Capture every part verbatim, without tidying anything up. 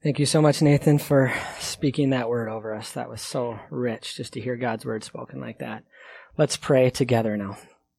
Thank you so much, Nathan, for speaking that word over us. That was so rich just to hear God's word spoken like that. Let's pray together now.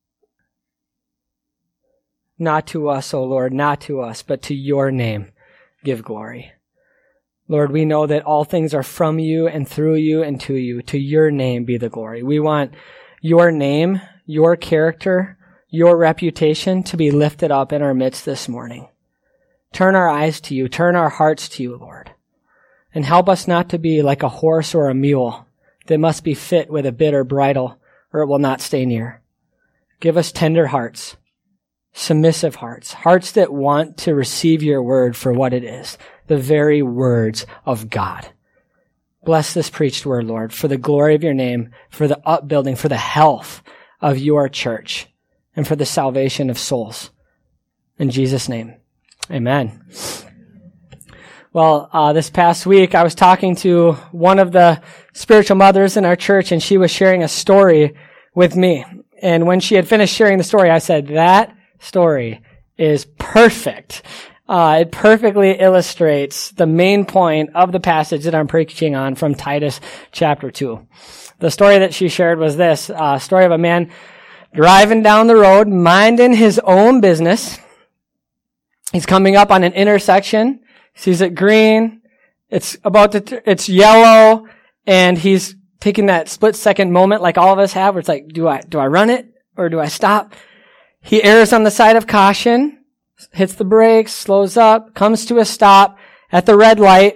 Not to us, O Lord, not to us, but to your name give glory. Lord, we know that all things are from you and through you and to you. To your name be the glory. We want your name, your character, your reputation to be lifted up in our midst this morning. Turn our eyes to you. Turn our hearts to you, Lord. And help us not to be like a horse or a mule that must be fit with a bit or bridle, or it will not stay near. Give us tender hearts, submissive hearts, hearts that want to receive your word for what it is, the very words of God. Bless this preached word, Lord, for the glory of your name, for the upbuilding, for the health of your church, and for the salvation of souls. In Jesus' name. Amen. Well, uh, this past week, I was talking to one of the spiritual mothers in our church, and she was sharing a story with me. And when she had finished sharing the story, I said, that story is perfect. Uh, it perfectly illustrates the main point of the passage that I'm preaching on from Titus chapter two. The story that she shared was this, a uh, story of a man driving down the road, minding his own business. He's coming up on an intersection, sees it green, it's about to, t- it's yellow, and he's taking that split second moment like all of us have where it's like, do I, do I run it or do I stop? He errs on the side of caution, hits the brakes, slows up, comes to a stop at the red light,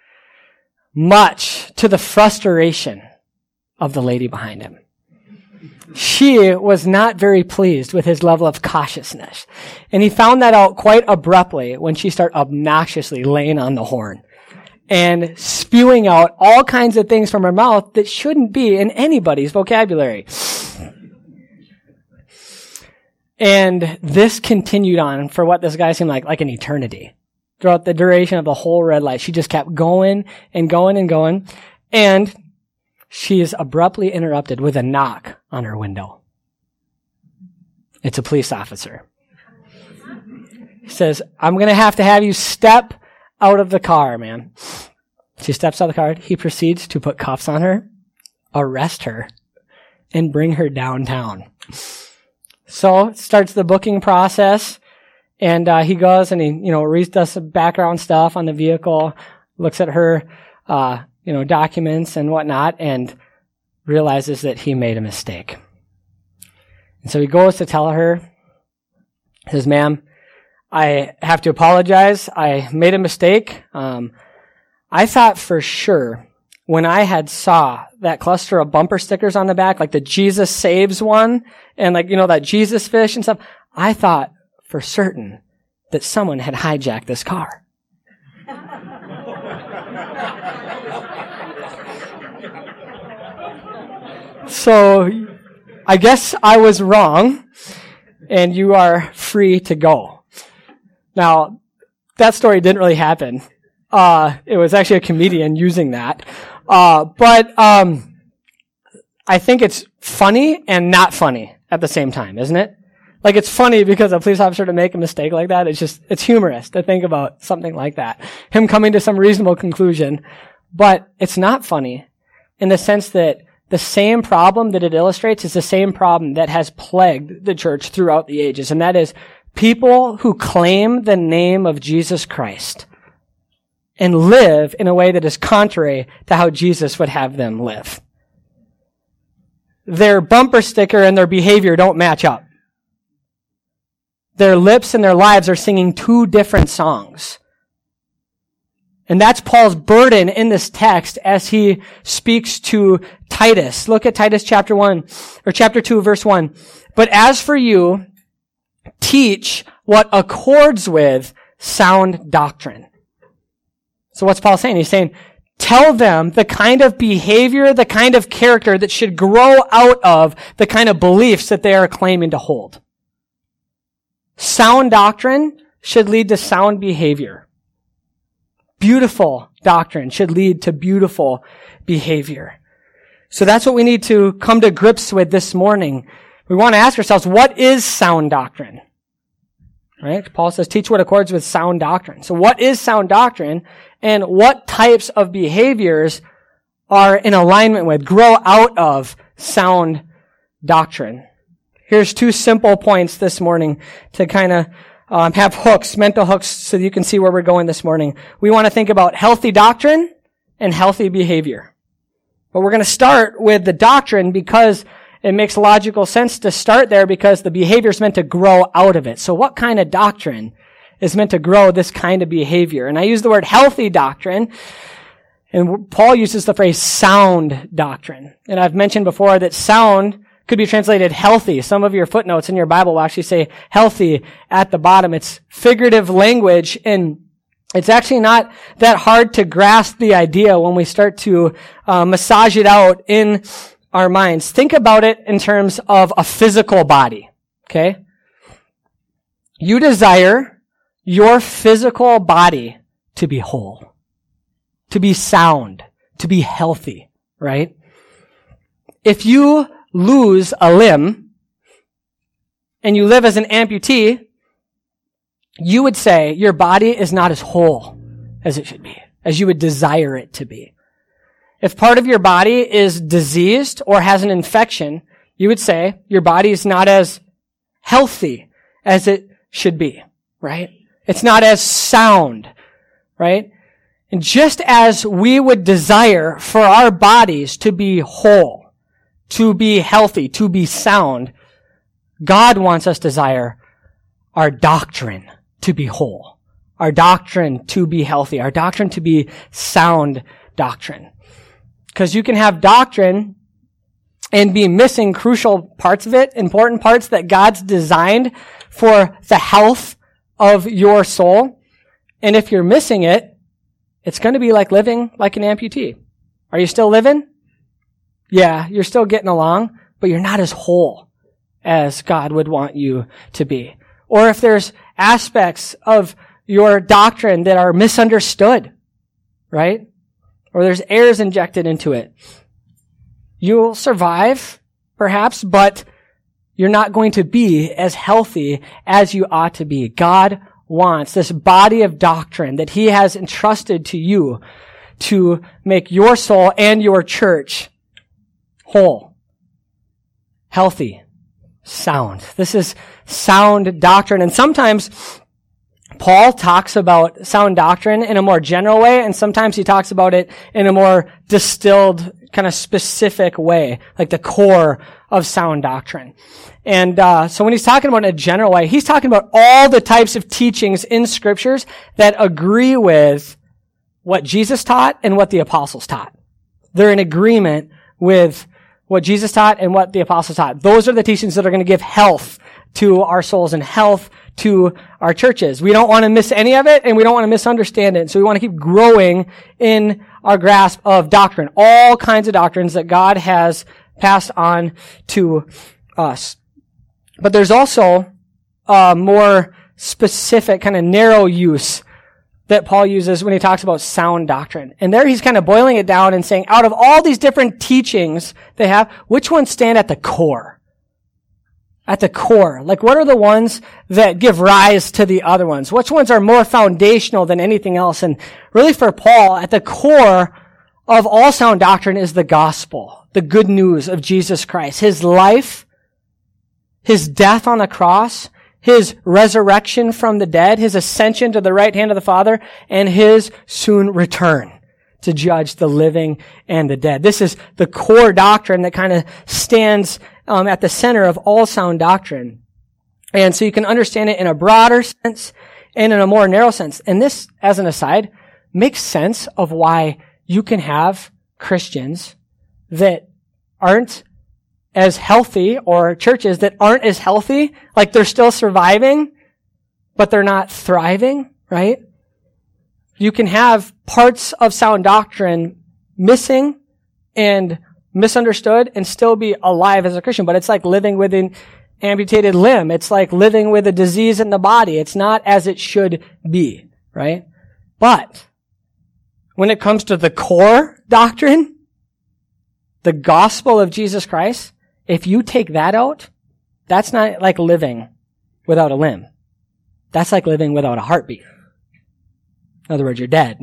much to the frustration of the lady behind him. She was not very pleased with his level of cautiousness. And he found that out quite abruptly when she started obnoxiously laying on the horn and spewing out all kinds of things from her mouth that shouldn't be in anybody's vocabulary. And this continued on for what this guy seemed like, like an eternity. Throughout the duration of the whole red light, she just kept going and going and going. And she is abruptly interrupted with a knock on her window. It's a police officer. He says, I'm going to have to have you step out of the car, man. She steps out of the car. He proceeds to put cuffs on her, arrest her, and bring her downtown. So starts the booking process, and uh, he goes and he, you know, reads does some background stuff on the vehicle, looks at her, uh, you know, documents and whatnot, and realizes that he made a mistake. And so he goes to tell her, says, ma'am, I have to apologize. I made a mistake. Um, I thought for sure when I had saw that cluster of bumper stickers on the back, like the Jesus Saves one, and like, you know, that Jesus fish and stuff, I thought for certain that someone had hijacked this car. So I guess I was wrong, and you are free to go. Now, that story didn't really happen. Uh, it was actually a comedian using that. Uh, but um, I think it's funny and not funny at the same time, isn't it? Like, it's funny because a police officer to make a mistake like that, it's just, it's humorous to think about something like that. Him coming to some reasonable conclusion. But it's not funny in the sense that the same problem that it illustrates is the same problem that has plagued the church throughout the ages, and that is people who claim the name of Jesus Christ and live in a way that is contrary to how Jesus would have them live. Their bumper sticker and their behavior don't match up. Their lips and their lives are singing two different songs. And that's Paul's burden in this text as he speaks to Titus. Look at Titus chapter one, or chapter two, verse one. But as for you, teach what accords with sound doctrine. So what's Paul saying? He's saying, tell them the kind of behavior, the kind of character that should grow out of the kind of beliefs that they are claiming to hold. Sound doctrine should lead to sound behavior. Beautiful doctrine should lead to beautiful behavior. So that's what we need to come to grips with this morning. We want to ask ourselves, what is sound doctrine? right? Paul says, teach what accords with sound doctrine. So what is sound doctrine, and what types of behaviors are in alignment with, grow out of sound doctrine? Here's two simple points this morning to kind of um, have hooks, mental hooks, so that you can see where we're going this morning. We want to think about healthy doctrine and healthy behavior. But we're going to start with the doctrine because it makes logical sense to start there, because the behavior is meant to grow out of it. So what kind of doctrine is meant to grow this kind of behavior? And I use the word healthy doctrine, and Paul uses the phrase sound doctrine. And I've mentioned before that sound could be translated healthy. Some of your footnotes in your Bible will actually say healthy at the bottom. It's figurative language, and it's actually not that hard to grasp the idea when we start to uh, massage it out in our minds. Think about it in terms of a physical body, okay? You desire your physical body to be whole, to be sound, to be healthy, right? If you lose a limb and you live as an amputee, you would say your body is not as whole as it should be, as you would desire it to be. If part of your body is diseased or has an infection, you would say your body is not as healthy as it should be, right? It's not as sound, right? And just as we would desire for our bodies to be whole, to be healthy, to be sound, God wants us to desire our doctrine to be whole, our doctrine to be healthy, our doctrine to be sound doctrine. Because you can have doctrine and be missing crucial parts of it, important parts that God's designed for the health of your soul. And if you're missing it, it's going to be like living like an amputee. Are you still living? Yeah, you're still getting along, but you're not as whole as God would want you to be. Or if there's aspects of your doctrine that are misunderstood, right? Or there's errors injected into it. You'll survive, perhaps, but you're not going to be as healthy as you ought to be. God wants this body of doctrine that He has entrusted to you to make your soul and your church whole, healthy, sound. This is sound doctrine. And sometimes Paul talks about sound doctrine in a more general way, and sometimes he talks about it in a more distilled, kind of specific way, like the core of sound doctrine. And uh, so when he's talking about it in a general way, he's talking about all the types of teachings in scriptures that agree with what Jesus taught and what the apostles taught. They're in agreement with what Jesus taught and what the apostles taught. Those are the teachings that are going to give health to our souls and health to our churches. We don't want to miss any of it, and we don't want to misunderstand it. So we want to keep growing in our grasp of doctrine, all kinds of doctrines that God has passed on to us. But there's also a more specific, kind of narrow use that Paul uses when he talks about sound doctrine. And there he's kind of boiling it down and saying, out of all these different teachings they have, which ones stand at the core? At the core. Like, what are the ones that give rise to the other ones? Which ones are more foundational than anything else? And really for Paul, at the core of all sound doctrine is the gospel, the good news of Jesus Christ, His life, His death on the cross, His resurrection from the dead, His ascension to the right hand of the Father, and His soon return to judge the living and the dead. This is the core doctrine that kind of stands um, at the center of all sound doctrine. And so you can understand it in a broader sense and in a more narrow sense. And this, as an aside, makes sense of why you can have Christians that aren't as healthy, or churches that aren't as healthy, like they're still surviving, but they're not thriving, right? You can have parts of sound doctrine missing and misunderstood and still be alive as a Christian, but it's like living with an amputated limb. It's like living with a disease in the body. It's not as it should be, right? But when it comes to the core doctrine, the gospel of Jesus Christ, if you take that out, that's not like living without a limb. that's like living without a heartbeat. In other words, you're dead.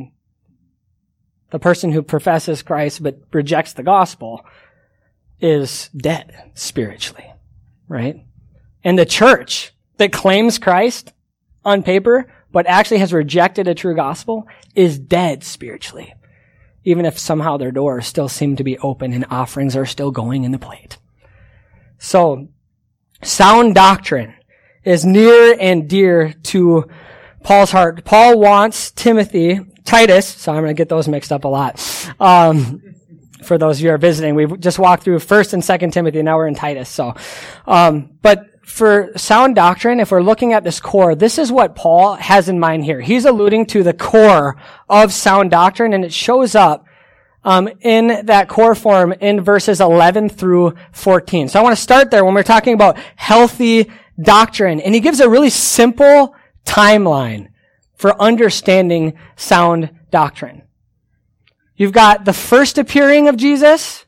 The person who professes Christ but rejects the gospel is dead spiritually, right? And the church that claims Christ on paper but actually has rejected a true gospel is dead spiritually, even if somehow their doors still seem to be open and offerings are still going in the plate. So, sound doctrine is near and dear to Paul's heart. Paul wants Timothy, Titus, so I'm going to get those mixed up a lot. Um, for those of you who are visiting, we've just walked through First and Second Timothy, now we're in Titus. So, um, but for sound doctrine, if we're looking at this core, this is what Paul has in mind here. He's alluding to the core of sound doctrine, and it shows up um, in that core form in verses eleven through fourteen. So I want to start there when we're talking about healthy doctrine. And he gives a really simple timeline for understanding sound doctrine. You've got the first appearing of Jesus,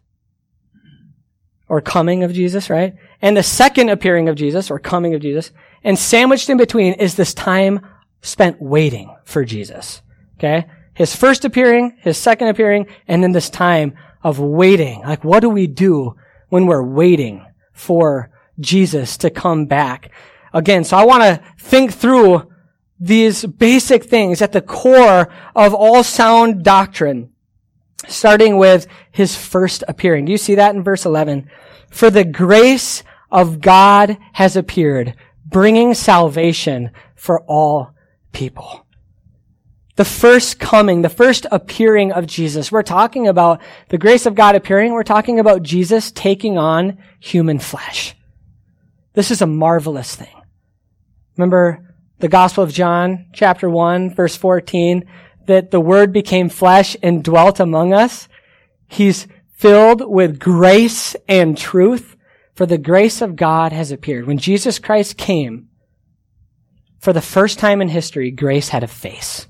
or coming of Jesus, right? And the second appearing of Jesus, or coming of Jesus. And sandwiched in between is this time spent waiting for Jesus. Okay? His first appearing, his second appearing, and then this time of waiting. Like, what do we do when we're waiting for Jesus to come back again? So I want to think through these basic things at the core of all sound doctrine, starting with his first appearing. Do you see that in verse eleven? For the grace of God has appeared, bringing salvation for all people. The first coming, the first appearing of Jesus. We're talking about the grace of God appearing. We're talking about Jesus taking on human flesh. This is a marvelous thing. Remember the Gospel of John, chapter one, verse fourteen, that the Word became flesh and dwelt among us. He's filled with grace and truth, for the grace of God has appeared. When Jesus Christ came, for the first time in history, grace had a face.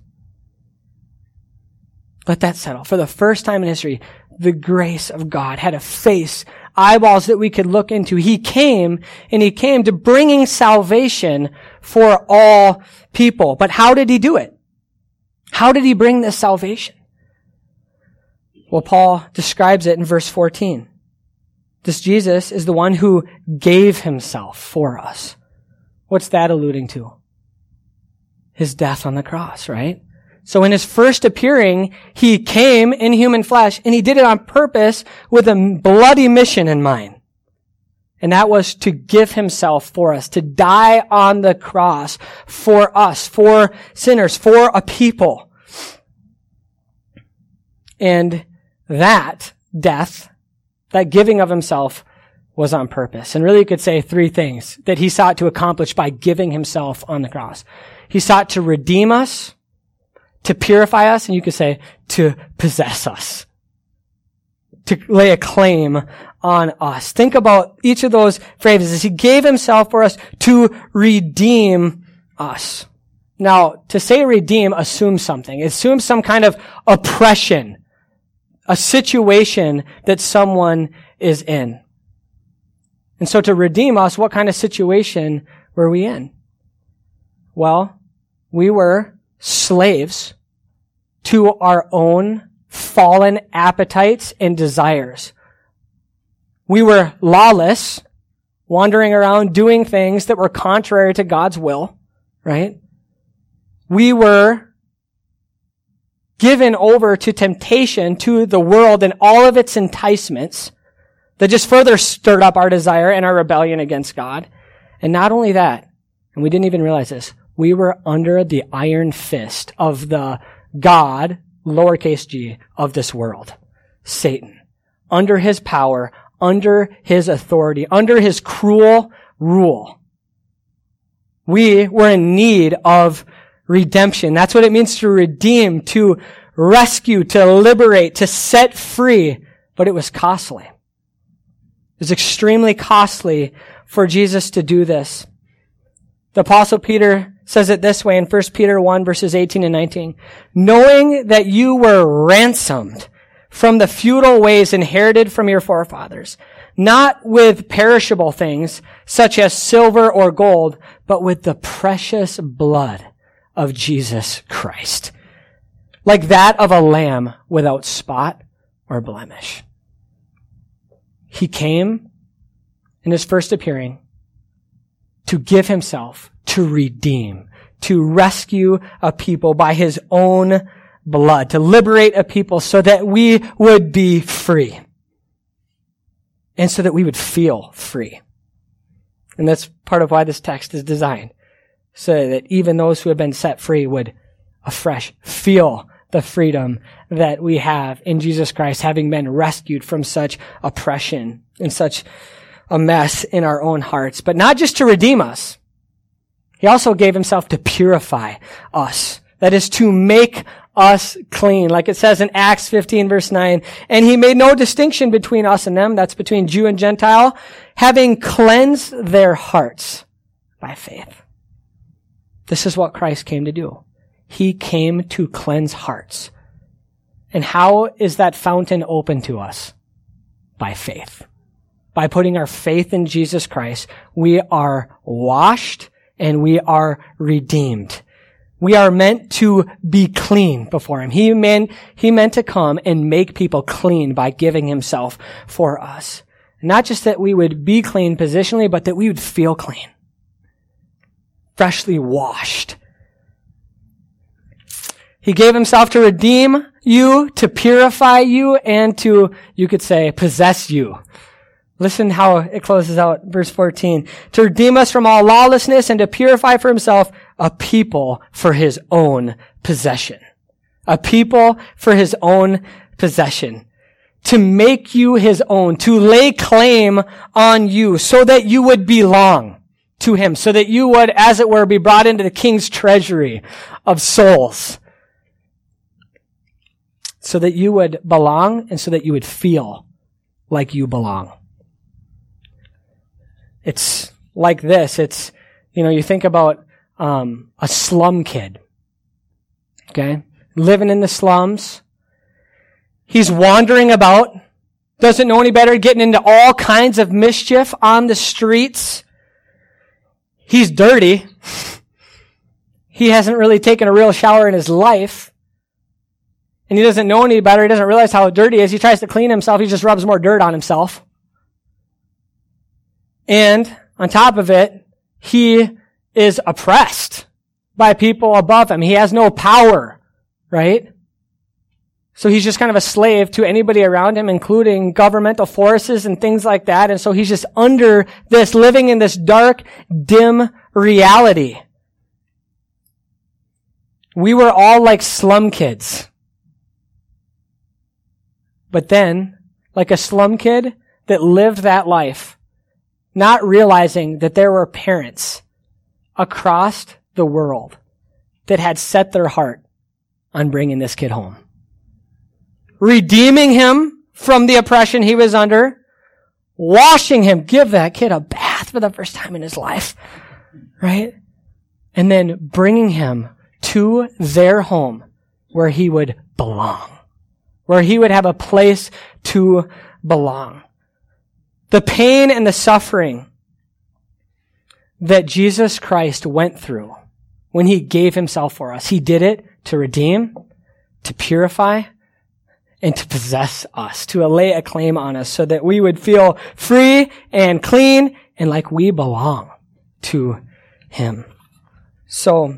Let that settle. For the first time in history, the grace of God had a face, eyeballs that we could look into. He came, and he came to bringing salvation for all people. But how did he do it? How did he bring this salvation? Well, Paul describes it in verse fourteen. This Jesus is the one who gave himself for us. What's that alluding to? His death on the cross, right? So in his first appearing, he came in human flesh, and he did it on purpose with a bloody mission in mind. And that was to give himself for us, to die on the cross for us, for sinners, for a people. And that death, that giving of himself, was on purpose. And really you could say three things that he sought to accomplish by giving himself on the cross. He sought to redeem us, to purify us, and you could say to possess us, to lay a claim on us. Think about each of those phrases. He gave himself for us to redeem us. Now, to say redeem assumes something. It assumes some kind of oppression, a situation that someone is in. And so to redeem us, what kind of situation were we in? Well, we were slaves to our own fallen appetites and desires. We were lawless, wandering around doing things that were contrary to God's will, right? We were given over to temptation, to the world and all of its enticements that just further stirred up our desire and our rebellion against God. And not only that, and we didn't even realize this, we were under the iron fist of the God, lowercase g, of this world, Satan, under his power, under his authority, under his cruel rule. We were in need of redemption. That's what it means to redeem, to rescue, to liberate, to set free. But it was costly. It was extremely costly for Jesus to do this. The Apostle Peter says it this way in First Peter one, verses eighteen and nineteen. Knowing that you were ransomed from the futile ways inherited from your forefathers, not with perishable things such as silver or gold, but with the precious blood of Jesus Christ, like that of a lamb without spot or blemish. He came in his first appearing to give himself, to redeem, to rescue a people by his own blood, to liberate a people so that we would be free and so that we would feel free. And that's part of why this text is designed, so that even those who have been set free would afresh feel the freedom that we have in Jesus Christ, having been rescued from such oppression and such a mess in our own hearts. But not just to redeem us. He also gave himself to purify us. That is, to make us clean. Like it says in Acts fifteen verse nine, and he made no distinction between us and them, that's between Jew and Gentile, having cleansed their hearts by faith. This is what Christ came to do. He came to cleanse hearts. And how is that fountain open to us? By faith. By putting our faith in Jesus Christ, we are washed and we are redeemed. We are meant to be clean before him. He meant, he meant to come and make people clean by giving himself for us. Not just that we would be clean positionally, but that we would feel clean. Freshly washed. He gave himself to redeem you, to purify you, and to, you could say, possess you. Listen how it closes out, verse fourteen. To redeem us from all lawlessness and to purify for himself a people for his own possession. A people for his own possession. To make you his own, to lay claim on you so that you would belong to him, so that you would, as it were, be brought into the king's treasury of souls. So that you would belong and so that you would feel like you belong. It's like this. It's, you know, you think about um, a slum kid, okay, living in the slums. He's wandering about, doesn't know any better, getting into all kinds of mischief on the streets. He's dirty. He hasn't really taken a real shower in his life. And he doesn't know any better. He doesn't realize how dirty he is. He tries to clean himself. He just rubs more dirt on himself. And on top of it, he is oppressed by people above him. He has no power, right? So he's just kind of a slave to anybody around him, including governmental forces and things like that. And so he's just under this, living in this dark, dim reality. We were all like slum kids. But then, like a slum kid that lived that life, not realizing that there were parents across the world that had set their heart on bringing this kid home. Redeeming him from the oppression he was under, washing him, give that kid a bath for the first time in his life, right? And then bringing him to their home where he would belong, where he would have a place to belong. The pain and the suffering that Jesus Christ went through when he gave himself for us, he did it to redeem, to purify, and to possess us, to lay a claim on us so that we would feel free and clean and like we belong to him. So,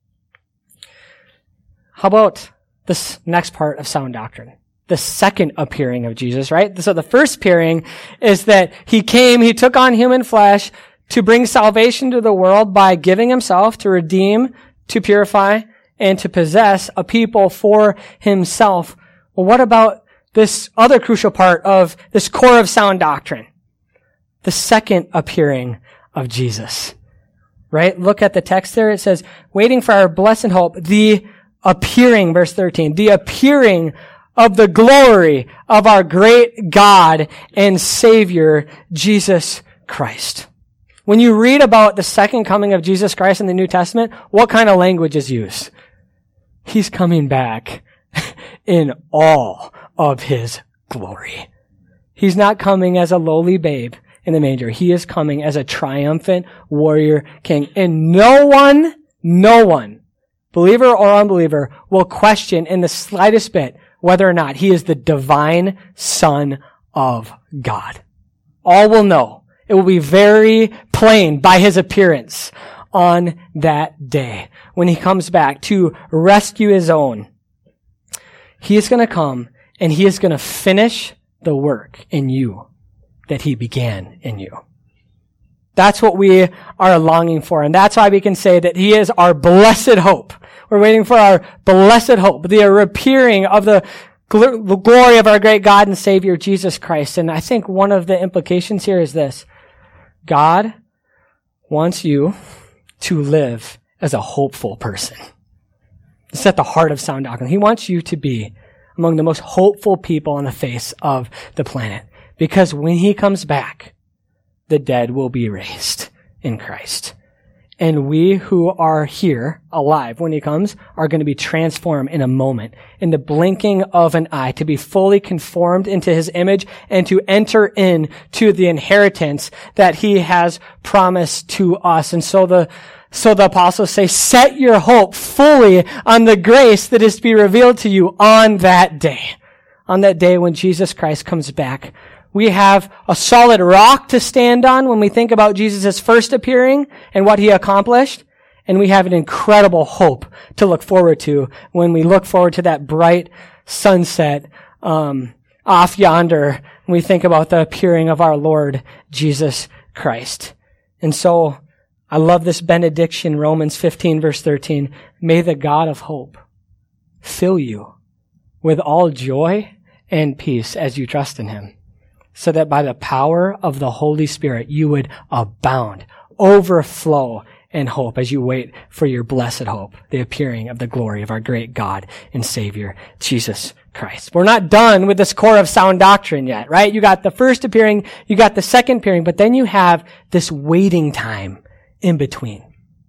how about this next part of sound doctrine? The second appearing of Jesus, right? So the first appearing is that he came, he took on human flesh to bring salvation to the world by giving himself to redeem, to purify, and to possess a people for himself. Well, what about this other crucial part of this core of sound doctrine? The second appearing of Jesus, right? Look at the text there. It says, waiting for our blessed hope, the appearing, verse thirteen, the appearing of the glory of our great God and Savior, Jesus Christ. When you read about the second coming of Jesus Christ in the New Testament, what kind of language is used? He's coming back in all of his glory. He's not coming as a lowly babe in the manger. He is coming as a triumphant warrior king. And no one, no one, believer or unbeliever, will question in the slightest bit whether or not he is the divine Son of God. All will know. It will be very plain by his appearance on that day when he comes back to rescue his own. He is going to come and he is going to finish the work in you that he began in you. That's what we are longing for. And that's why we can say that he is our blessed hope. We're waiting for our blessed hope, the appearing of the the glory of our great God and Savior, Jesus Christ. And I think one of the implications here is this. God wants you to live as a hopeful person. It's at the heart of sound doctrine. He wants you to be among the most hopeful people on the face of the planet. Because when he comes back, the dead will be raised in Christ. And we who are here alive when he comes are going to be transformed in a moment, in the blinking of an eye, to be fully conformed into his image and to enter into the inheritance that he has promised to us. And so the So the apostles say, set your hope fully on the grace that is to be revealed to you on that day. On that day when Jesus Christ comes back. We have a solid rock to stand on when we think about Jesus' first appearing and what he accomplished. And we have an incredible hope to look forward to when we look forward to that bright sunset um, off yonder when we think about the appearing of our Lord Jesus Christ. And so I love this benediction, Romans fifteen, verse thirteen. May the God of hope fill you with all joy and peace as you trust in him, so that by the power of the Holy Spirit you would abound, overflow in hope as you wait for your blessed hope, the appearing of the glory of our great God and Savior, Jesus Christ. We're not done with this core of sound doctrine yet, right? You got the first appearing, you got the second appearing, but then you have this waiting time in between.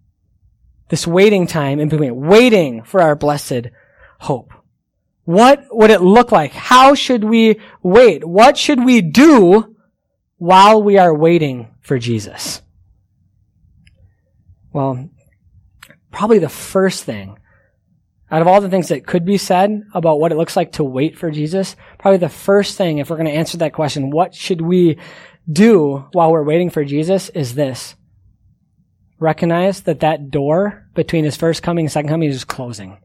This waiting time in between, waiting for our blessed hope. What would it look like? How should we wait? What should we do while we are waiting for Jesus? Well, probably the first thing, out of all the things that could be said about what it looks like to wait for Jesus, probably the first thing, if we're going to answer that question, what should we do while we're waiting for Jesus, is this. Recognize that that door between his first coming and second coming is closing.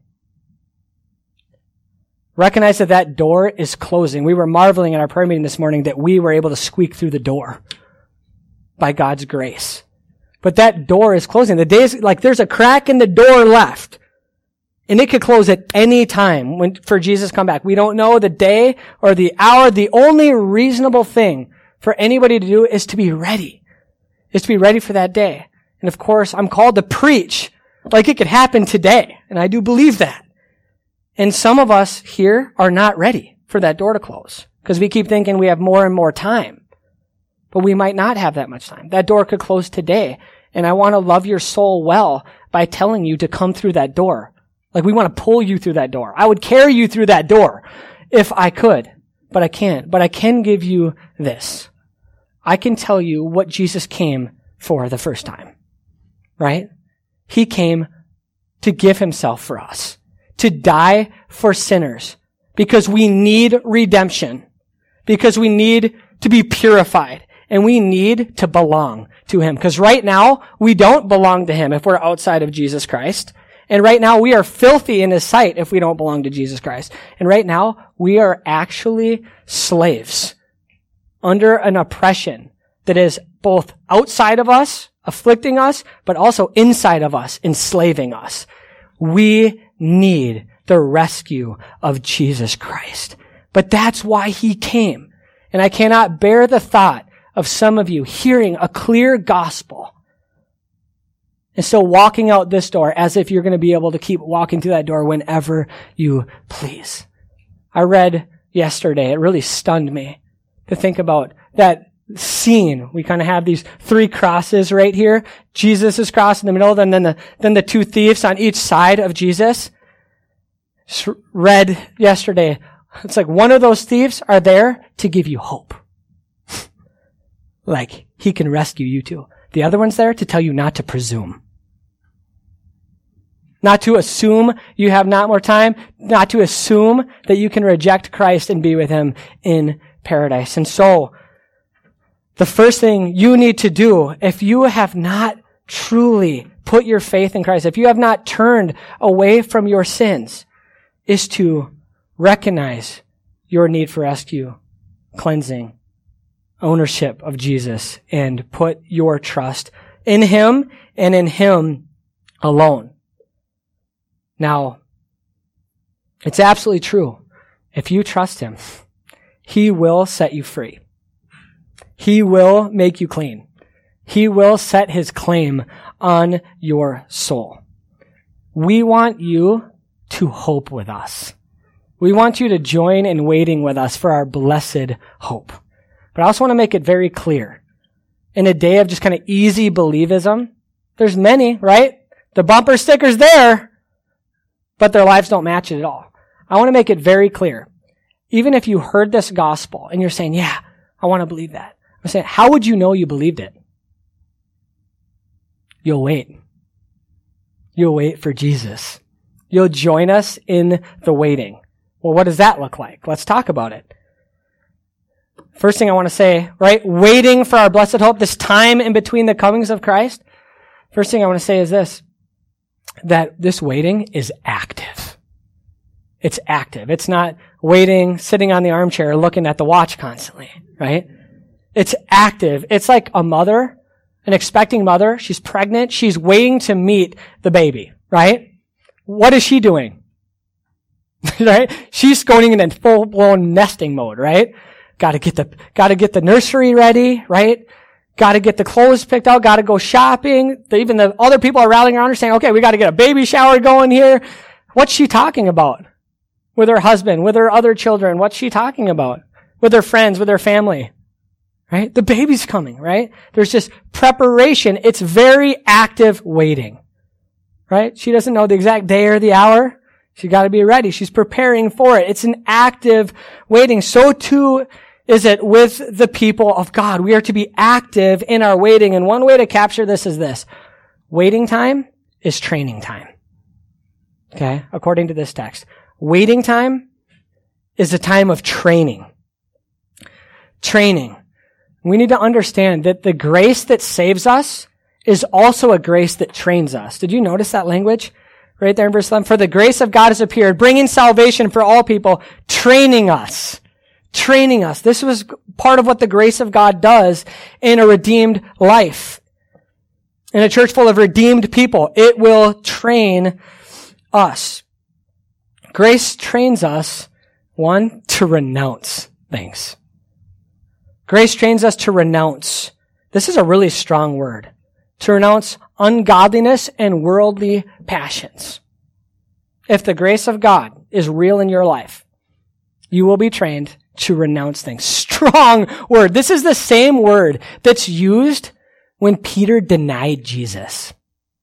Recognize that that door is closing. We were marveling in our prayer meeting this morning that we were able to squeak through the door by God's grace. But that door is closing. The days, like there's a crack in the door left. And it could close at any time when, for Jesus to come back. We don't know the day or the hour. The only reasonable thing for anybody to do is to be ready. Is to be ready for that day. And of course, I'm called to preach like it could happen today. And I do believe that. And some of us here are not ready for that door to close because we keep thinking we have more and more time. But we might not have that much time. That door could close today. And I want to love your soul well by telling you to come through that door. Like we want to pull you through that door. I would carry you through that door if I could, but I can't. But I can give you this. I can tell you what Jesus came for the first time. Right? He came to give himself for us, to die for sinners, because we need redemption, because we need to be purified, and we need to belong to him. Because right now, we don't belong to him if we're outside of Jesus Christ. And right now, we are filthy in his sight if we don't belong to Jesus Christ. And right now, we are actually slaves under an oppression that is both outside of us, afflicting us, but also inside of us, enslaving us. We need the rescue of Jesus Christ. But that's why he came. And I cannot bear the thought of some of you hearing a clear gospel and still walking out this door as if you're going to be able to keep walking through that door whenever you please. I read yesterday, it really stunned me to think about that scene. We kind of have these three crosses right here. Jesus' cross in the middle, and then the, then the two thieves on each side of Jesus. Just read yesterday. It's like one of those thieves are there to give you hope. like he can rescue you too. The other one's there to tell you not to presume. Not to assume you have not more time, not to assume that you can reject Christ and be with him in paradise. And so, the first thing you need to do, if you have not truly put your faith in Christ, if you have not turned away from your sins, is to recognize your need for rescue, cleansing, ownership of Jesus, and put your trust in him and in him alone. Now, it's absolutely true. If you trust him, he will set you free. He will make you clean. He will set his claim on your soul. We want you to hope with us. We want you to join in waiting with us for our blessed hope. But I also want to make it very clear. In a day of just kind of easy believism, there's many, right? The bumper sticker's there, but their lives don't match it at all. I want to make it very clear. Even if you heard this gospel and you're saying, yeah, I want to believe that. I'm saying, how would you know you believed it? You'll wait. You'll wait for Jesus. You'll join us in the waiting. Well, what does that look like? Let's talk about it. First thing I want to say, right? Waiting for our blessed hope, this time in between the comings of Christ. First thing I want to say is this, that this waiting is active. It's active. It's not waiting, sitting on the armchair, looking at the watch constantly, right? It's active. It's like a mother, an expecting mother. She's pregnant. She's waiting to meet the baby, right? What is she doing? Right? She's going in full-blown nesting mode, right? Gotta get the, gotta get the nursery ready, right? Gotta get the clothes picked out, gotta go shopping. The, even the other people are rallying around her saying, okay, we gotta get a baby shower going here. What's she talking about? With her husband, with her other children, what's she talking about? With her friends, with her family, right? The baby's coming, right? There's just preparation. It's very active waiting, right? She doesn't know the exact day or the hour. She got to be ready. She's preparing for it. It's an active waiting. So too is it with the people of God. We are to be active in our waiting. And one way to capture this is this. Waiting time is training time. Okay? According to this text. Waiting time is a time of training. Training. We need to understand that the grace that saves us is also a grace that trains us. Did you notice that language? Right there in verse eleven. For the grace of God has appeared, bringing salvation for all people, training us. Training us. This was part of what the grace of God does in a redeemed life. In a church full of redeemed people, it will train us. Grace trains us, one, to renounce things. Grace trains us to renounce. This is a really strong word. To renounce ungodliness and worldly passions. If the grace of God is real in your life, you will be trained to renounce things. Strong word. This is the same word that's used when Peter denied Jesus.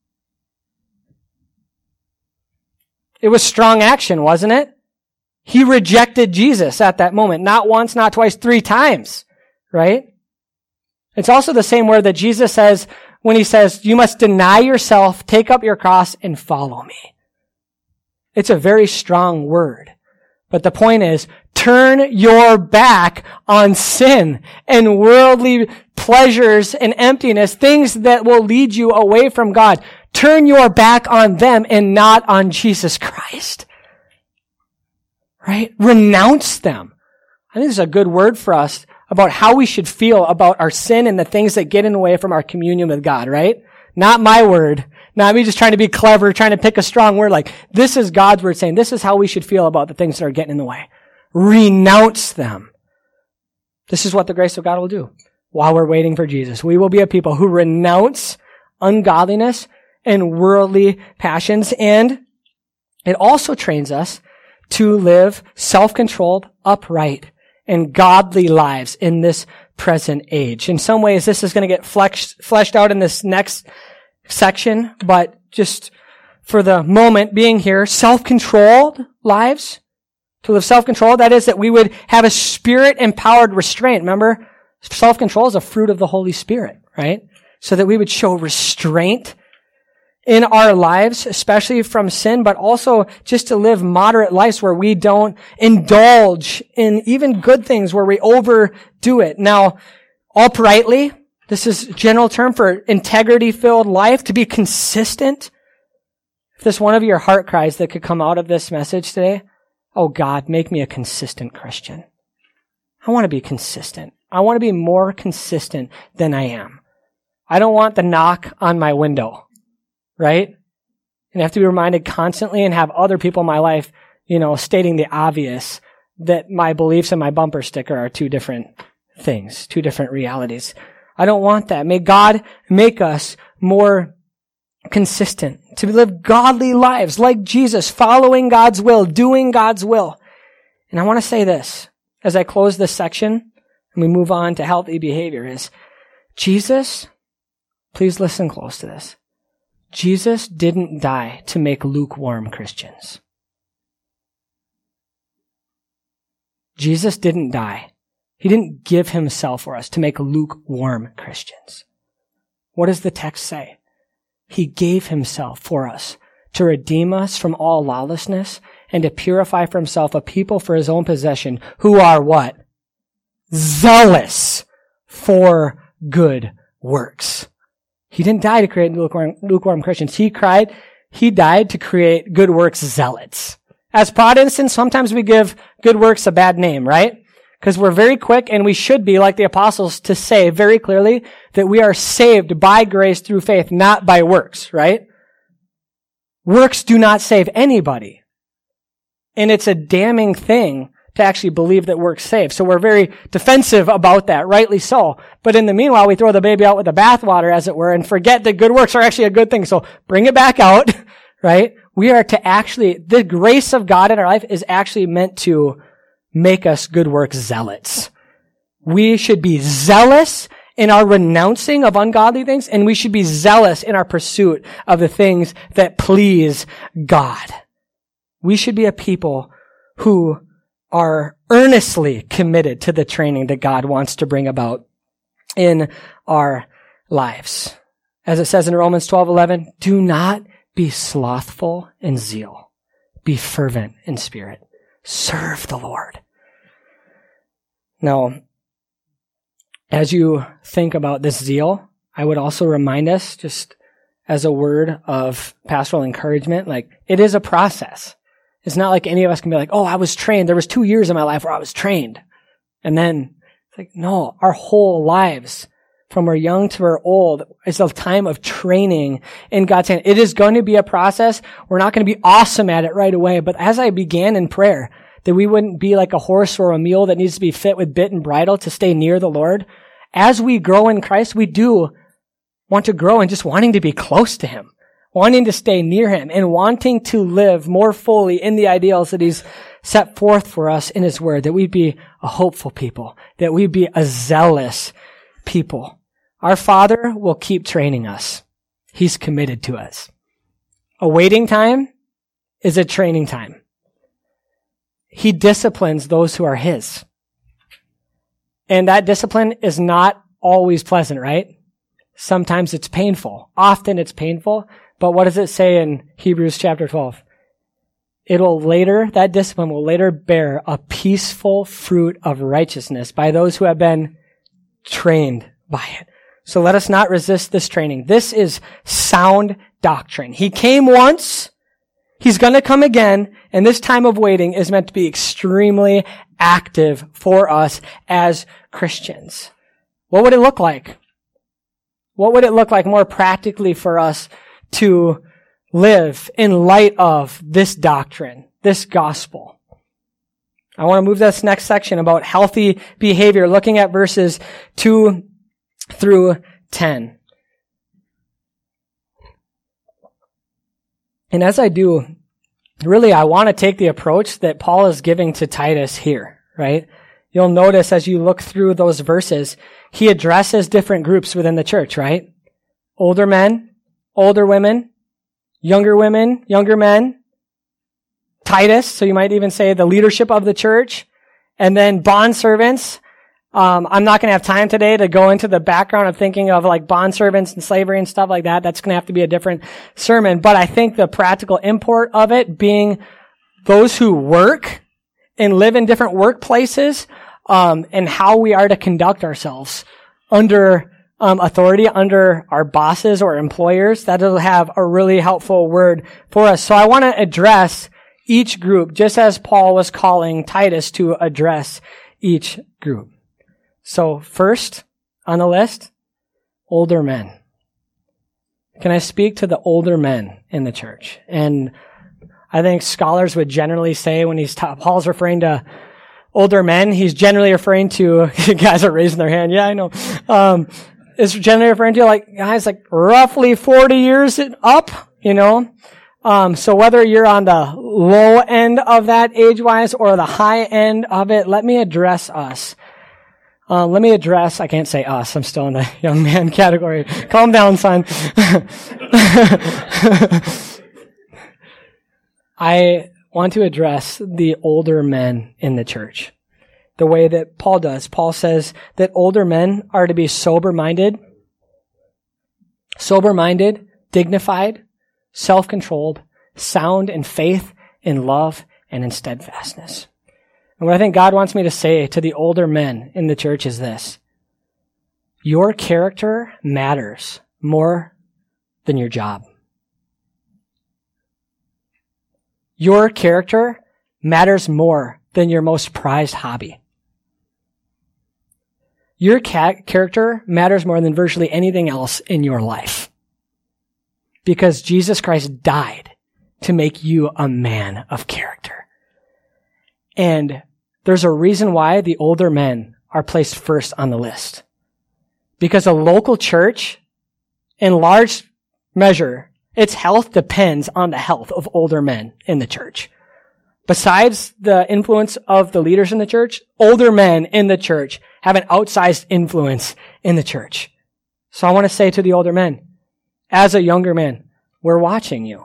It was strong action, wasn't it? He rejected Jesus at that moment. Not once, not twice, three times. Right? It's also the same word that Jesus says when he says, you must deny yourself, take up your cross, and follow me. It's a very strong word. But the point is, turn your back on sin and worldly pleasures and emptiness, things that will lead you away from God. Turn your back on them and not on Jesus Christ. Right? Renounce them. I think this is a good word for us about how we should feel about our sin and the things that get in the way from our communion with God, right? Not my word. Not me just trying to be clever, trying to pick a strong word. Like, this is God's word saying, this is how we should feel about the things that are getting in the way. Renounce them. This is what the grace of God will do while we're waiting for Jesus. We will be a people who renounce ungodliness and worldly passions, and it also trains us to live self-controlled, upright, and godly lives in this present age. In some ways, this is going to get fleshed, fleshed out in this next section, but just for the moment being here, self-controlled lives, to live self-controlled, that is that we would have a spirit-empowered restraint. Remember, Self-control is a fruit of the Holy Spirit, right? So that we would show restraint in our lives, especially from sin, but also just to live moderate lives where we don't indulge in even good things, where we overdo it. Now, uprightly, this is a general term for integrity-filled life, to be consistent. If there's one of your heart cries that could come out of this message today, oh God, make me a consistent Christian. I want to be consistent. I want to be more consistent than I am. I don't want the knock on my window, right? And I have to be reminded constantly and have other people in my life, you know, stating the obvious that my beliefs and my bumper sticker are two different things, two different realities. I don't want that. May God make us more consistent, to live godly lives like Jesus, following God's will, doing God's will. And I want to say this as I close this section and we move on to healthy behavior is Jesus, please listen close to this. Jesus didn't die to make lukewarm Christians. Jesus didn't die. He didn't give himself for us to make lukewarm Christians. What does the text say? He gave himself for us to redeem us from all lawlessness and to purify for himself a people for his own possession who are what? Zealous for good works. He didn't die to create lukewarm, lukewarm Christians. He cried, he died to create good works zealots. As Protestants, sometimes we give good works a bad name, right? Because we're very quick, and we should be like the apostles to say very clearly that we are saved by grace through faith, not by works, right? Works do not save anybody. And it's a damning thing to actually believe that works save. So we're very defensive about that, rightly so. But in the meanwhile, we throw the baby out with the bathwater, as it were, and forget that good works are actually a good thing. So bring it back out, right? We are to actually, the grace of God in our life is actually meant to make us good works zealots. We should be zealous in our renouncing of ungodly things, and we should be zealous in our pursuit of the things that please God. We should be a people who are earnestly committed to the training that God wants to bring about in our lives. As it says in Romans twelve eleven, do not be slothful in zeal. Be fervent in spirit. Serve the Lord. Now, as you think about this zeal, I would also remind us, just as a word of pastoral encouragement, like it is a process. It's not like any of us can be like, oh, I was trained. There was two years in my life where I was trained. And then it's like, no, our whole lives, from we're young to we're old, is a time of training in God's hand. It is going to be a process. We're not going to be awesome at it right away. But as I began in prayer, that we wouldn't be like a horse or a mule that needs to be fit with bit and bridle to stay near the Lord. As we grow in Christ, we do want to grow in just wanting to be close to him, wanting to stay near him, and wanting to live more fully in the ideals that he's set forth for us in his word, that we'd be a hopeful people, that we'd be a zealous people. Our Father will keep training us. He's committed to us. A waiting time is a training time. He disciplines those who are his. And that discipline is not always pleasant, right? Sometimes it's painful. Often it's painful. But what does it say in Hebrews chapter twelve? It'll later, that discipline will later bear a peaceful fruit of righteousness by those who have been trained by it. So let us not resist this training. This is sound doctrine. He came once. He's going to come again. And this time of waiting is meant to be extremely active for us as Christians. What would it look like? What would it look like more practically for us to live in light of this doctrine, this gospel? I want to move to this next section about healthy behavior, looking at verses two through ten. And as I do, really, I want to take the approach that Paul is giving to Titus here, right? You'll notice as you look through those verses, he addresses different groups within the church, right? Older men, older women, younger women, younger men, Titus, so you might even say the leadership of the church, and then bondservants, Um, I'm not going to have time today to go into the background of thinking of like bondservants and slavery and stuff like that. That's going to have to be a different sermon. But I think the practical import of it being those who work and live in different workplaces, um, and how we are to conduct ourselves under um, authority, under our bosses or employers, that'll have a really helpful word for us. So I want to address each group, just as Paul was calling Titus to address each group. So first on the list, older men. Can I speak to the older men in the church? And I think scholars would generally say when he's ta- Paul's referring to older men, he's generally referring to, guys are raising their hand, yeah, I know, um, is generally referring to like guys like roughly forty years up, you know. Um, so whether you're on the low end of that age-wise or the high end of it, let me address us. Uh, let me address, I can't say us, I'm still in the young man category. Calm down, son. I want to address the older men in the church the way that Paul does. Paul says that older men are to be sober-minded, sober-minded, dignified, self-controlled, sound in faith, in love, and in steadfastness. And what I think God wants me to say to the older men in the church is this: your character matters more than your job. Your character matters more than your most prized hobby. Your ca- character matters more than virtually anything else in your life. Because Jesus Christ died to make you a man of character. And there's a reason why the older men are placed first on the list. Because a local church, in large measure, its health depends on the health of older men in the church. Besides the influence of the leaders in the church, older men in the church have an outsized influence in the church. So I want to say to the older men, as a younger man, we're watching you.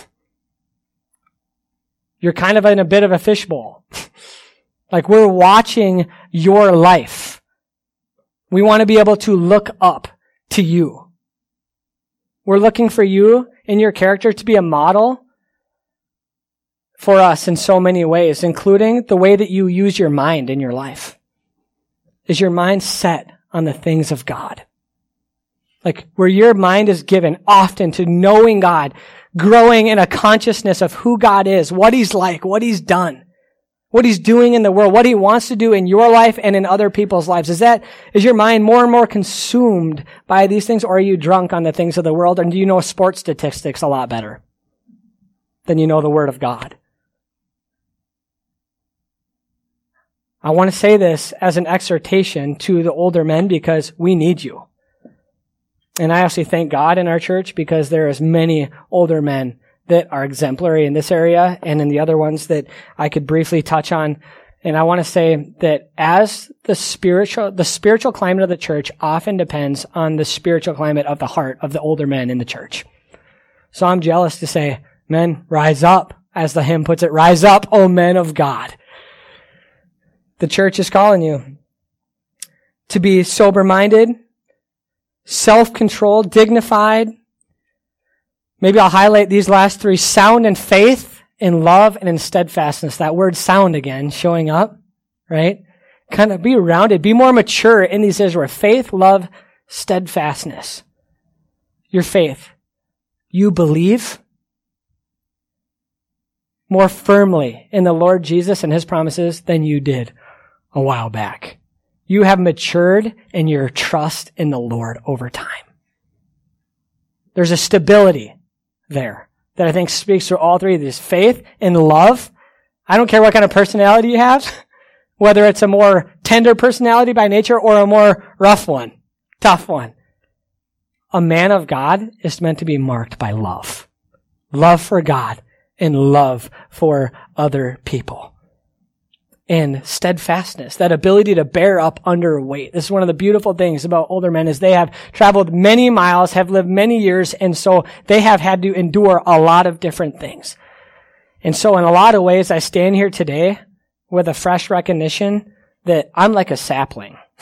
You're kind of in a bit of a fishbowl. Like, we're watching your life. We want to be able to look up to you. We're looking for you in your character to be a model for us in so many ways, including the way that you use your mind in your life. Is your mind set on the things of God? Like, where your mind is given often to knowing God, growing in a consciousness of who God is, what He's like, what He's done, what He's doing in the world, what He wants to do in your life and in other people's lives. Is that, is your mind more and more consumed by these things, or are you drunk on the things of the world? And do you know sports statistics a lot better than you know the Word of God? I want to say this as an exhortation to the older men because we need you. And I actually thank God in our church because there is many older men that are exemplary in this area and in the other ones that I could briefly touch on. And I want to say that as the spiritual, the spiritual climate of the church often depends on the spiritual climate of the heart of the older men in the church. So I'm jealous to say, men, rise up, as the hymn puts it, rise up, O men of God. The church is calling you to be sober-minded, self-controlled, dignified. Maybe I'll highlight these last three: sound in faith, in love, and in steadfastness. That word sound again showing up, right? Kind of be rounded, be more mature in these areas where faith, love, steadfastness. Your faith. You believe more firmly in the Lord Jesus and His promises than you did a while back. You have matured in your trust in the Lord over time. There's a stability there that I think speaks through all three of these: faith and love. I don't care what kind of personality you have, whether it's a more tender personality by nature or a more rough one, tough one. A man of God is meant to be marked by love. Love for God and love for other people. And steadfastness, that ability to bear up under weight. This is one of the beautiful things about older men, is they have traveled many miles, have lived many years, and so they have had to endure a lot of different things. And so in a lot of ways, I stand here today with a fresh recognition that I'm like a sapling.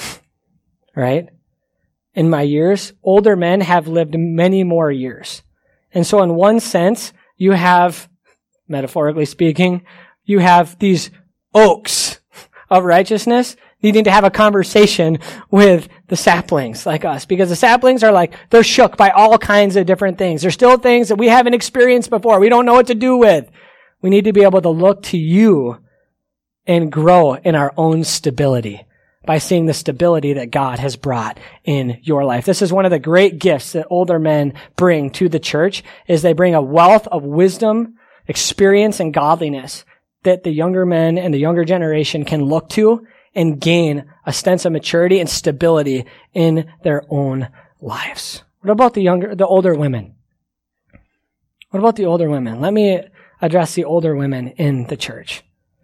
right? In my years, older men have lived many more years. And so in one sense, you have, metaphorically speaking, you have these oaks of righteousness needing to have a conversation with the saplings like us, because the saplings are like, they're shook by all kinds of different things. There's still things that we haven't experienced before. We don't know what to do with. We need to be able to look to you and grow in our own stability by seeing the stability that God has brought in your life. This is one of the great gifts that older men bring to the church, is they bring a wealth of wisdom, experience, and godliness that the younger men and the younger generation can look to and gain a sense of maturity and stability in their own lives. What about the younger, the older women? What about the older women? Let me address the older women in the church.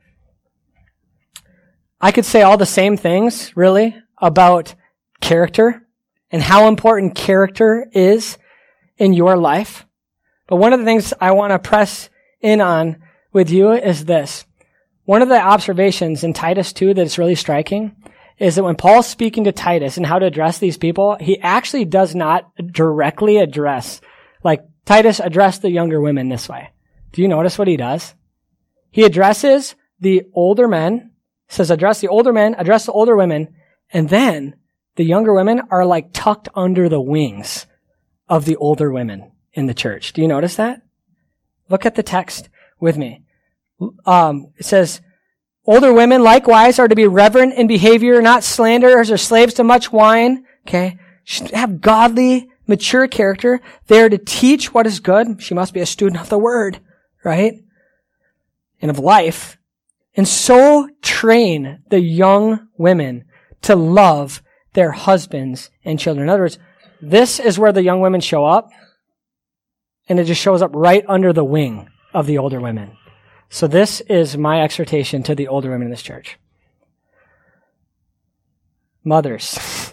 I could say all the same things, really, about character and how important character is in your life. But one of the things I want to press in on with you is this. One of the observations in Titus two that's really striking is that when Paul's speaking to Titus and how to address these people, he actually does not directly address, like Titus addressed the younger women this way. Do you notice what he does? He addresses the older men, says address the older men, address the older women, and then the younger women are like tucked under the wings of the older women in the church. Do you notice that? Look at the text with me. Um, it says, older women likewise are to be reverent in behavior, not slanderers or slaves to much wine. Okay. Should have godly, mature character. They are to teach what is good. She must be a student of the word, right? And of life. And so train the young women to love their husbands and children. In other words, this is where the young women show up. And it just shows up right under the wing of the older women. So this is my exhortation to the older women in this church. Mothers,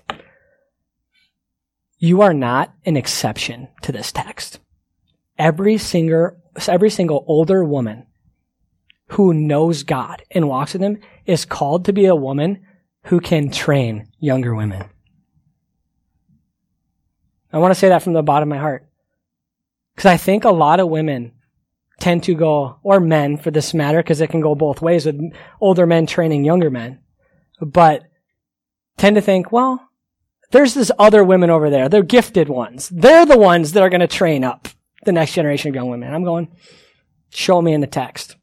you are not an exception to this text. Every single, every single older woman who knows God and walks with Him is called to be a woman who can train younger women. I want to say that from the bottom of my heart. Because I think a lot of women tend to go, or men for this matter, because it can go both ways with older men training younger men, but tend to think, well, there's this other women over there. They're gifted ones. They're the ones that are going to train up the next generation of young women. I'm going, show me in the text.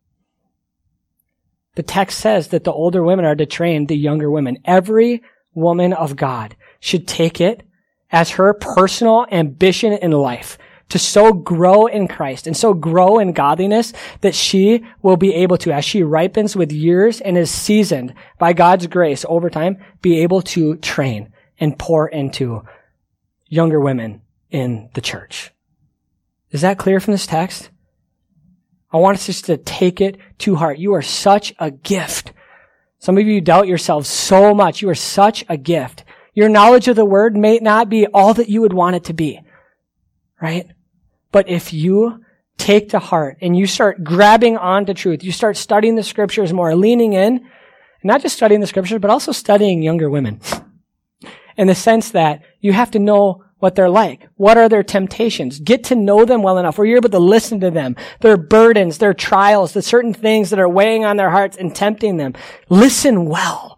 The text says that the older women are to train the younger women. Every woman of God should take it as her personal ambition in life to so grow in Christ and so grow in godliness that she will be able to, as she ripens with years and is seasoned by God's grace over time, be able to train and pour into younger women in the church. Is that clear from this text? I want us just to take it to heart. You are such a gift. Some of you doubt yourselves so much. You are such a gift. Your knowledge of the word may not be all that you would want it to be, right? But if you take to heart and you start grabbing onto truth, you start studying the scriptures more, leaning in, not just studying the scriptures, but also studying younger women. In the sense that you have to know what they're like. What are their temptations? Get to know them well enough where you're able to listen to them, their burdens, their trials, the certain things that are weighing on their hearts and tempting them. Listen well.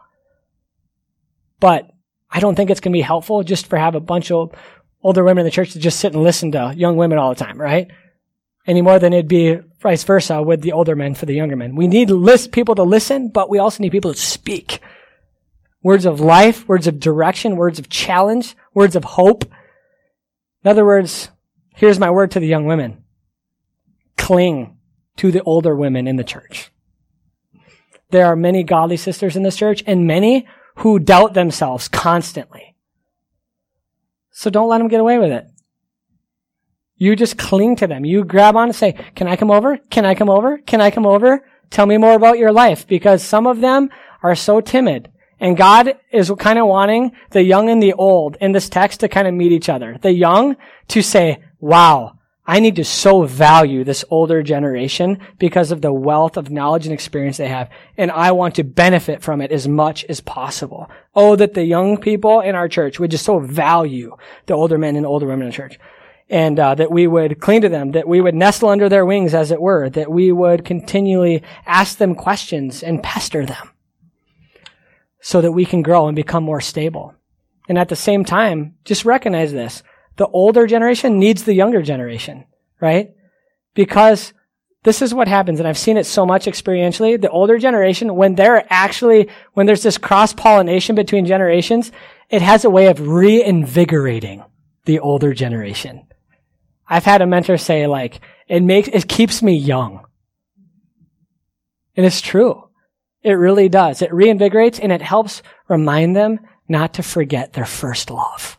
But I don't think it's going to be helpful just for have a bunch of older women in the church to just sit and listen to young women all the time, right? Any more than it'd be vice versa with the older men for the younger men. We need list people to listen, but we also need people to speak. Words of life, words of direction, words of challenge, words of hope. In other words, here's my word to the young women. Cling to the older women in the church. There are many godly sisters in this church and many who doubt themselves constantly. So don't let them get away with it. You just cling to them. You grab on and say, can I come over? Can I come over? Can I come over? Tell me more about your life. Because some of them are so timid. And God is kind of wanting the young and the old in this text to kind of meet each other. The young to say, wow, I need to so value this older generation because of the wealth of knowledge and experience they have, and I want to benefit from it as much as possible. Oh, that the young people in our church would just so value the older men and older women in the church, and uh, that we would cling to them, that we would nestle under their wings, as it were, that we would continually ask them questions and pester them so that we can grow and become more stable. And at the same time, just recognize this. The older generation needs the younger generation, right? Because this is what happens, and I've seen it so much experientially. The older generation, when they're actually, when there's this cross-pollination between generations, it has a way of reinvigorating the older generation. I've had a mentor say, like, it makes, it keeps me young. And it's true. It really does. It reinvigorates, and it helps remind them not to forget their first love.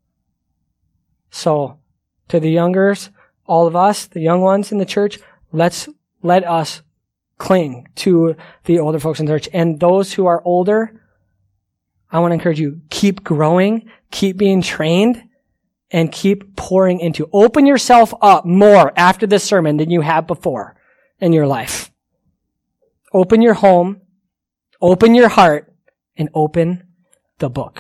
So, to the youngers, all of us, the young ones in the church, let's, let us cling to the older folks in the church. And those who are older, I want to encourage you, keep growing, keep being trained, and keep pouring into. Open yourself up more after this sermon than you have before in your life. Open your home, open your heart, and open the book.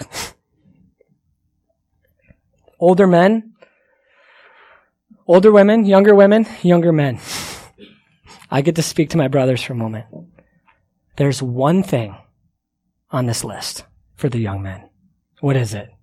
Older men, older women, younger women, younger men. I get to speak to my brothers for a moment. There's one thing on this list for the young men. What is it?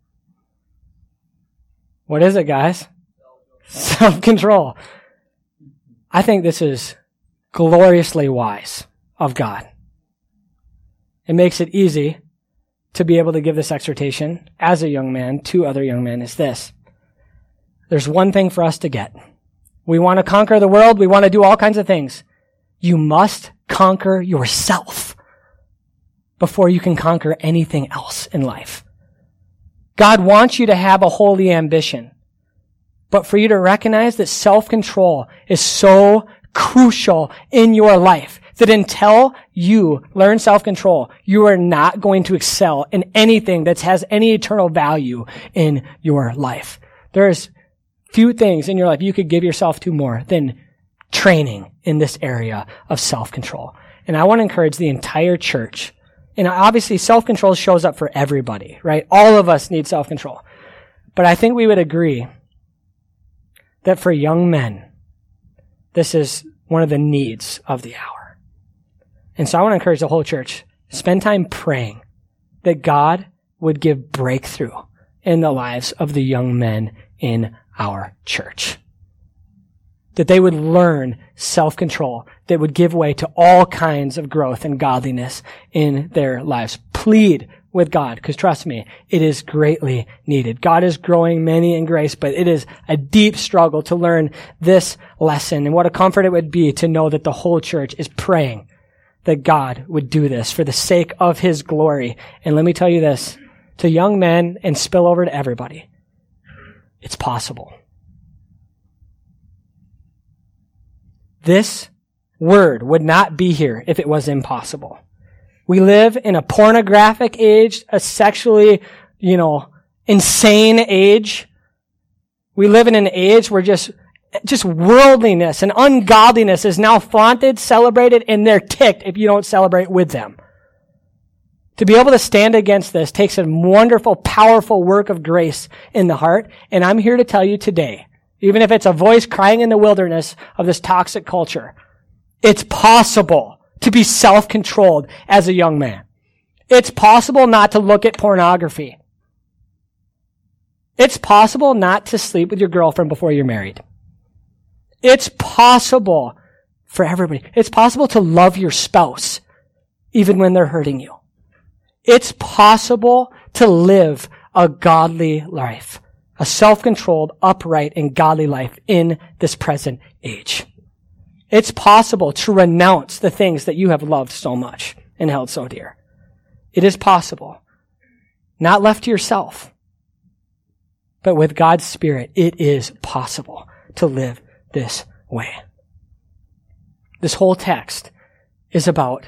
What is it, guys? Self-control. I think this is gloriously wise of God. It makes it easy to be able to give this exhortation as a young man to other young men is this. There's one thing for us to get. We want to conquer the world. We want to do all kinds of things. You must conquer yourself before you can conquer anything else in life. God wants you to have a holy ambition, but for you to recognize that self-control is so crucial in your life that until you learn self-control, you are not going to excel in anything that has any eternal value in your life. There's few things in your life you could give yourself to more than training in this area of self-control. And I want to encourage the entire church. And obviously self-control shows up for everybody, right? All of us need self-control. But I think we would agree that for young men, this is one of the needs of the hour. And so I want to encourage the whole church, spend time praying that God would give breakthrough in the lives of the young men in our church. That they would learn self-control, that would give way to all kinds of growth and godliness in their lives. Plead with God, because trust me, it is greatly needed. God is growing many in grace, but it is a deep struggle to learn this lesson. And what a comfort it would be to know that the whole church is praying that God would do this for the sake of His glory. And let me tell you this, to young men and spill over to everybody, it's possible. This word would not be here if it was impossible. We live in a pornographic age, a sexually, you know, insane age. We live in an age where just, just worldliness and ungodliness is now flaunted, celebrated, and they're ticked if you don't celebrate with them. To be able to stand against this takes a wonderful, powerful work of grace in the heart. And I'm here to tell you today, even if it's a voice crying in the wilderness of this toxic culture, it's possible to be self-controlled as a young man. It's possible not to look at pornography. It's possible not to sleep with your girlfriend before you're married. It's possible for everybody. It's possible to love your spouse even when they're hurting you. It's possible to live a godly life, a self-controlled, upright, and godly life in this present age. It's possible to renounce the things that you have loved so much and held so dear. It is possible. Not left to yourself, but with God's Spirit, it is possible to live this way. This whole text is about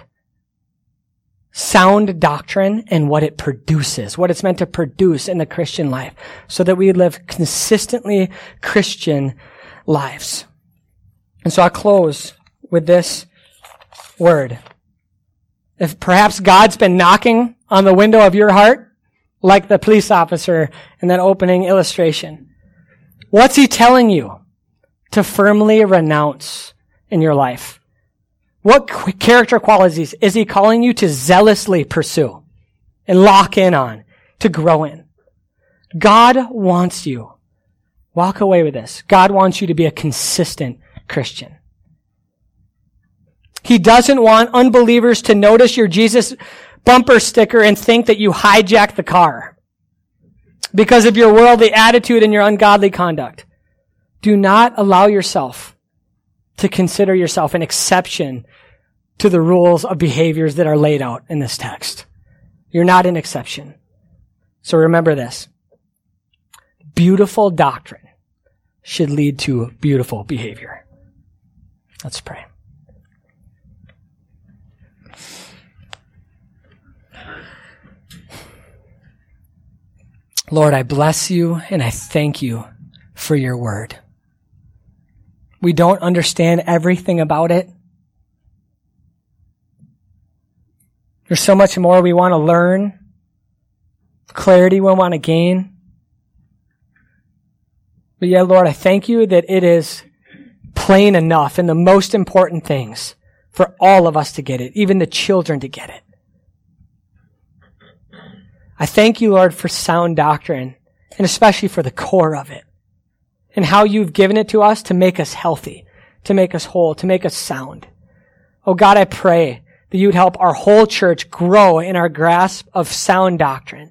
sound doctrine and what it produces, what it's meant to produce in the Christian life, so that we live consistently Christian lives. And so I'll close with this word. If perhaps God's been knocking on the window of your heart, like the police officer in that opening illustration, what's he telling you to firmly renounce in your life? What character qualities is he calling you to zealously pursue and lock in on, to grow in? God wants you. Walk away with this. God wants you to be a consistent Christian. He doesn't want unbelievers to notice your Jesus bumper sticker and think that you hijacked the car because of your worldly attitude and your ungodly conduct. Do not allow yourself to consider yourself an exception to the rules of behaviors that are laid out in this text. You're not an exception. So remember this. Beautiful doctrine should lead to beautiful behavior. Let's pray. Lord, I bless you and I thank you for your word. We don't understand everything about it. There's so much more we want to learn, clarity we want to gain. But yeah, Lord, I thank you that it is plain enough in the most important things for all of us to get it, even the children to get it. I thank you, Lord, for sound doctrine, and especially for the core of it, and how you've given it to us to make us healthy, to make us whole, to make us sound. Oh God, I pray that you would help our whole church grow in our grasp of sound doctrine.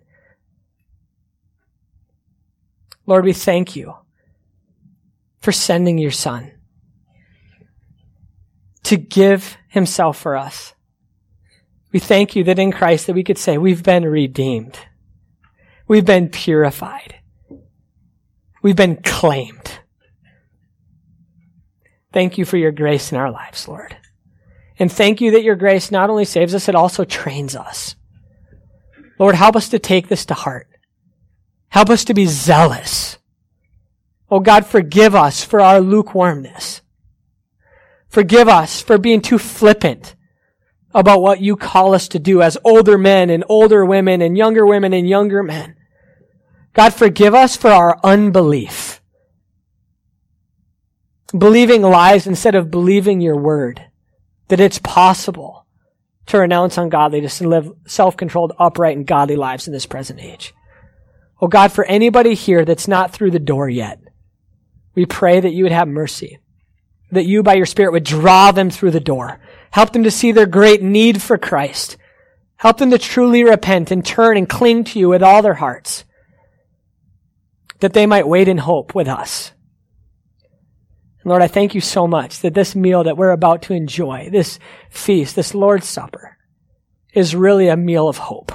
Lord, we thank you for sending your Son to give himself for us. We thank you that in Christ that we could say we've been redeemed. We've been purified. We've been claimed. Thank you for your grace in our lives, Lord. And thank you that your grace not only saves us, it also trains us. Lord, help us to take this to heart. Help us to be zealous. Oh God, forgive us for our lukewarmness. Forgive us for being too flippant about what you call us to do as older men and older women and younger women and younger men. God, forgive us for our unbelief. Believing lies instead of believing your word. That it's possible to renounce ungodliness and live self-controlled, upright, and godly lives in this present age. Oh God, for anybody here that's not through the door yet, we pray that you would have mercy. That you, by your Spirit, would draw them through the door. Help them to see their great need for Christ. Help them to truly repent and turn and cling to you with all their hearts. That they might wait in hope with us. Lord, I thank you so much that this meal that we're about to enjoy, this feast, this Lord's Supper, is really a meal of hope.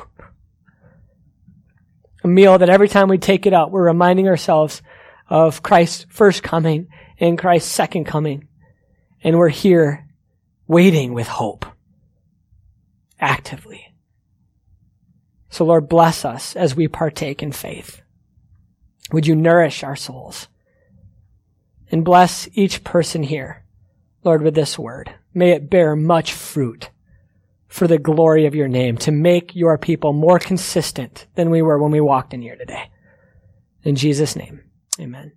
A meal that every time we take it out, we're reminding ourselves of Christ's first coming and Christ's second coming. And we're here waiting with hope, actively. So Lord, bless us as we partake in faith. Would you nourish our souls? And bless each person here, Lord, with this word. May it bear much fruit for the glory of your name, to make your people more consistent than we were when we walked in here today. In Jesus' name, amen.